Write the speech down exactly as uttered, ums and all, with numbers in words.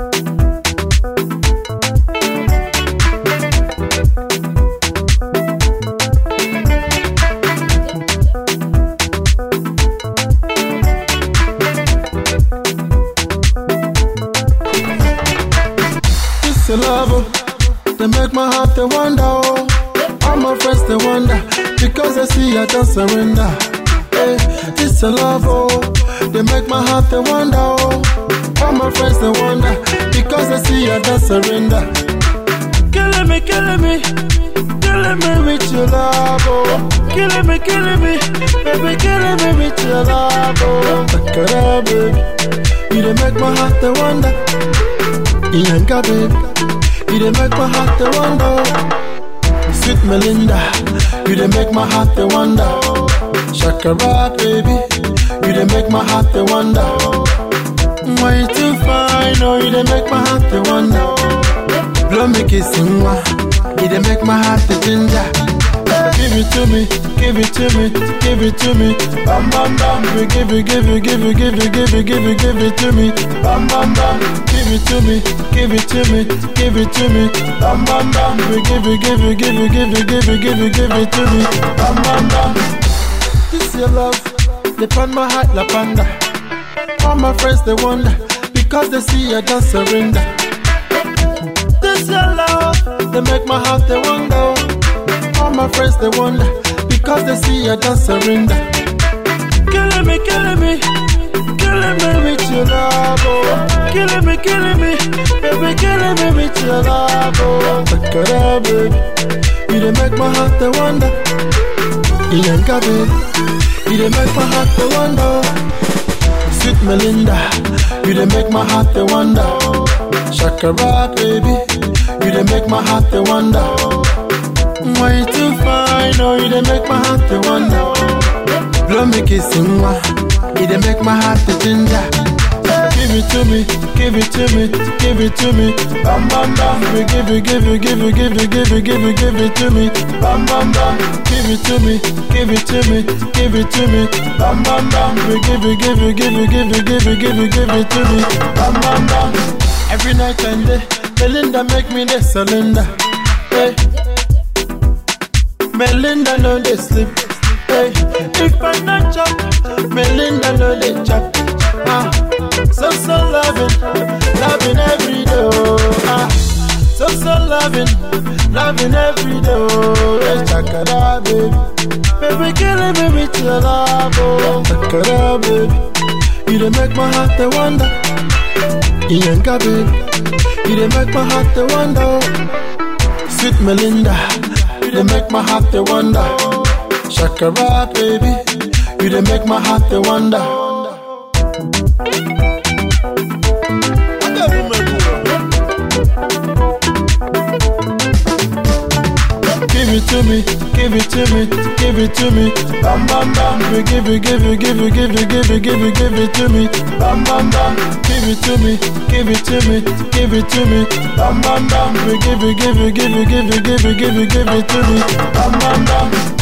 Your love, oh, they make my heart they wonder, oh. All my friends they wonder, because they see I don't surrender. Hey, this your love, oh, they make my heart they wonder, oh. All my friends they wonder, because they see I don't surrender. Killing me, killing me, killing me with your love, oh. Killing me, killing me, baby, killing me with your love, oh. Takara, baby, you they make my heart they wonder. Iyanka, baby, you they make my heart they wonder. Sweet Melinda, you they make my heart they wonder. Shakara, baby, you they make my heart they wonder. Why you too fine, oh, you they make my heart they wonder. Blow me kissing, you they make my heart they ginger. Give it to me, give it to me, give it to me. Bam bam bam, give it, give it, give it, give it, give it, give it, give it to me. Bam bam bam, give it to me, give it to me, give it to me. Bam bam bam, give it, give it, give it, give it, give it, give it, give it to me. Bam bam bam. This your love, they pan my heart la panda. All my friends they wonder, because they see I don't surrender. This your love, they make my heart they wonder. All my friends they wonder, because they see I don't surrender. Killing me, killing me, killing me with your love, oh. Killing me, killing me, baby, killing me with your love, oh. Takara, baby, you they make my heart they wonder. Iyanka, baby, you they make my heart they wonder. Sweet Melinda, you they make my heart they wonder. Shakara, baby, you they make my heart they wonder. Why you too fine, oh, you they make my heart they wonder. Blow me kissing, you they make my heart the ginger. Give it to me, give it to me, give it to me. Bam bam bam, give it, give it, give it, give it, give it, give it, give it to me. Bam bam bam, give it to me, give it to me, give it to me. Bam bam bam, give it, give it, give it, give it, give it, give it, give it to me. Bam bam bam. Every night and day, Melinda make me the cylinder. Hey. Melinda no they sleep. Hey, if I not chop, Melinda no they chop. Ah, so so loving, loving every day. Ah, so so loving, loving every day. Hey, Takara, baby, baby killing me with your love. Oh, Takara, baby, you they make my heart they wonder. Iyanka, baby, you they make my heart they wonder. Sweet Melinda, you make my heart they wonder. Shakara, baby, you they make my heart they wonder. Give it to me, give it to me, give it to me. Bam bam bam, give it, give it, give it, give it, give it, give it, give it to me. Bam bam bam, give it to me, give it to me, give it to me. Bam bam bam, give it, give it, give it, give it, give it, give it, give it to me. Bam bam bam.